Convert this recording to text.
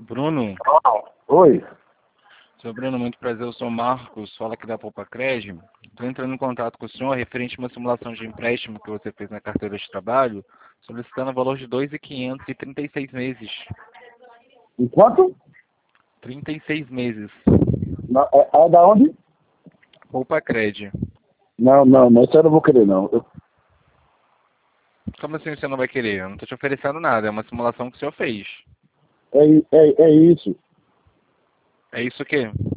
Bruno, Oi. seu Bruno, muito prazer, eu sou o Marcos, fala aqui da Poupa Cred. Estou entrando em contato com o senhor referente a uma simulação de empréstimo que você fez na carteira de trabalho, solicitando o valor de 2.500 e 36 meses. Enquanto? 36 meses. É da onde? Poupa Cred. Não, isso eu não vou querer, não. Como assim você não vai querer? Eu não estou te oferecendo nada, é uma simulação que o senhor fez. É isso. É isso o quê?